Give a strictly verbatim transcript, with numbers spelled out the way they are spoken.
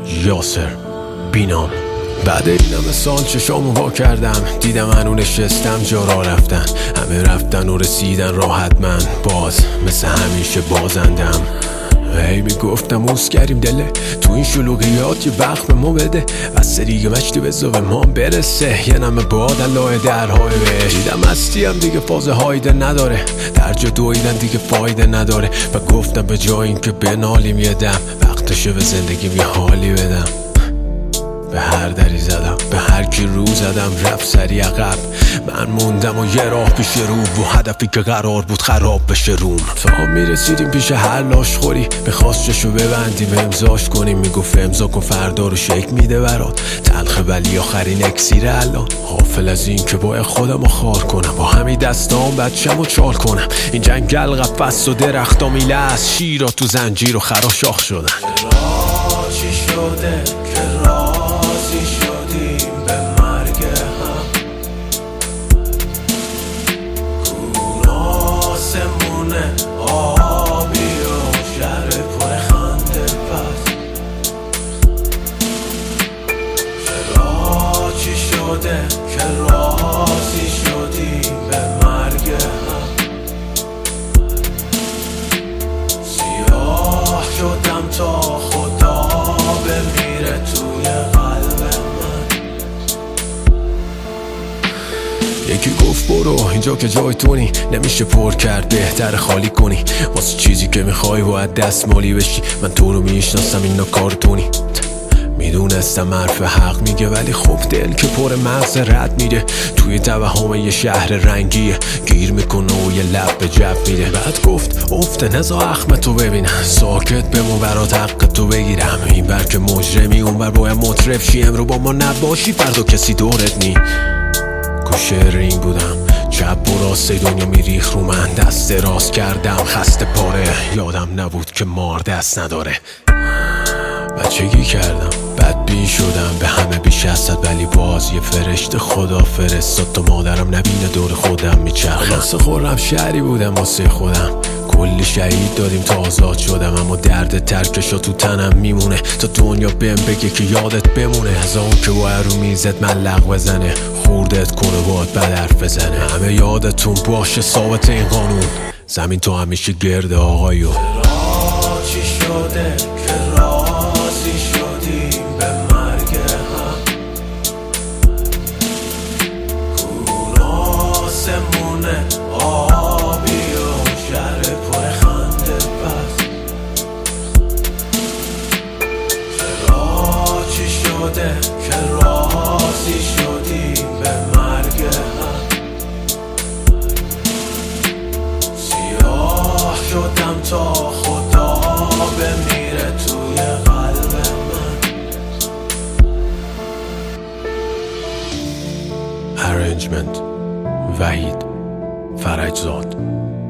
یاسر بینام. بعد این همه سال چشامو وا کردم، دیدم هنو نشستم جا را رفتن، همه رفتن و رسیدن راحت، من باز مثل همیشه بازندم. هی میگفتم اوس کریم دله تو این شلوغیات یه وقت به ما بده، بس دیگه مشتی بزا به ما برسه، یه نمه باد لای درهای بهش. دیدم هستیم دیگه فاز هایده نداره، در جا دویدن دیگه فایده نداره، و گفتم به جای این که بنالیم یه دم، وقتشه به زندگیم یه حالی بدم. به هر دری زدم، به هر کی رو زدم، رفت سری عقب، من موندم و یه راه پیش رو، و هدفی که قرار بود خراب بشه روم. تا میرسیدیم پیش هر لاش خوری، میخواست چشو ببندیم امضاش کنیم، میگفت امضا کن فردا رو شک میده برات، تلخ ولی آخرین اکسیر الان. غافل از این که باید خودم رو خار کنم، با همین دستام بچم و چال کنم، این جنگل قفص و درختا میله از شیرا تو زنجیر و خراشاخ شدن. چرا چی شده که راضی شدیم به مرگ هم، کون آسمونه آبی و شهر پر خنده پس. چرا چی شده که راضی شدیم به مرگ هم، سیاه شدم تا خدا بمیره توی قلب من. یکی گفت برو اینجا که جای تونی، نمیشه پر کرد بهتر خالی کنی، واسه چیزی که میخوای باید دستمالی بشی، من تو رو میشناسم اینا کارتونی. میدونستم حرف حق میگه، ولی خب دل که پر مغز رد میره، توی توهم یه شهر رنگیه، گیر میکنه و یه لب به جب میره. بعد گفت افته نزا اخمتو ببینم، ساکت بمون برات حق تو بگیرم، این بر که مجرمی اون بر باید مطرب شی، امرو با ما نباشی فردا کسی دورت نی. کوشر این بودم، چپ و راست دنیا میریخ رو من، دست راست کردم خسته پاره، یادم نبود که مار دست نداره. بچگی کردم بدبین شدم، به همه بیش ازت، ولی باز یه فرشته خدا فرستاد تا مادرم نبینه دور خودم میچرخم. واسه خورم شهری بودم واسه خودم، کلی شهید دادیم تا آزاد شدم، اما درد ترکشا تو تنم میمونه، تا دنیا بهم بگه که یادت بمونه، از اون که باید رو میزت من لغ بزنه، خوردت کنه باید بد حرف بزنه، همه یادتون باشه ثابت این قانون، زمین تو همیشه گرده آقایو. چرا چی شده که راضی شدیم به مرگ هم، کون آسمونه آبی و شهر پر خنده پس. چرا چی شده که راضی شدیم به مرگ هم، سیاه شدم تا خدا بمیره توی قلب من. Arrangement وحید فرجزاد.